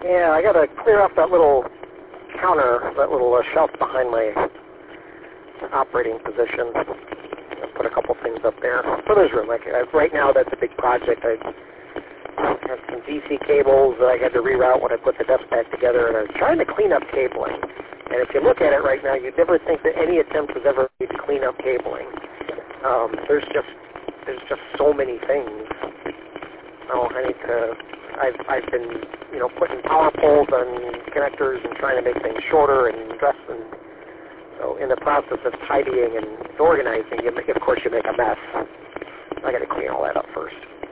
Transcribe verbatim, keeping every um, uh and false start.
Yeah, I got to clear up that little counter, that little uh, shelf behind my operating position. I'll put a couple things up there. So there's room. Like, uh, right now, that's a big project. I have some D C cables that I had to reroute when I put the desk back together, and I was trying to clean up cabling. And if you look at it right now, you'd never think that any attempt was ever made to clean up cabling. Um, there's just there's just so many things. Oh, I need to. I've I've been you know putting power poles and connectors and trying to make things shorter and dress and so in the process of tidying and organizing, you make, of course you make a mess. I got to clean all that up first.